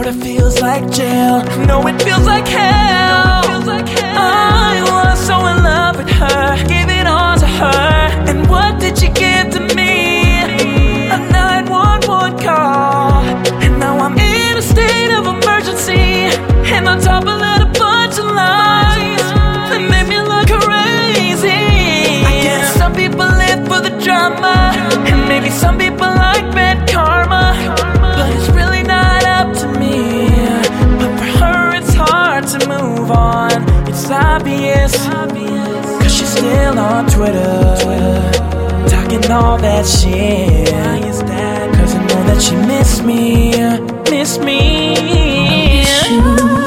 sorta feels like jail. No, it feels like hell. I was so in love with her, gave it all to her. And what did she give to me? A 911 call. And now I'm in a state of emergency, and on top of that a bunch of lies that made me look crazy. I guess some people live for the drama, and maybe some people like bad karma, but it's really not up to me. But for her it's hard to move on. It's obvious, cause she's still on Twitter, talking all that shit. Why is that? Cause I know that she miss me. I miss you.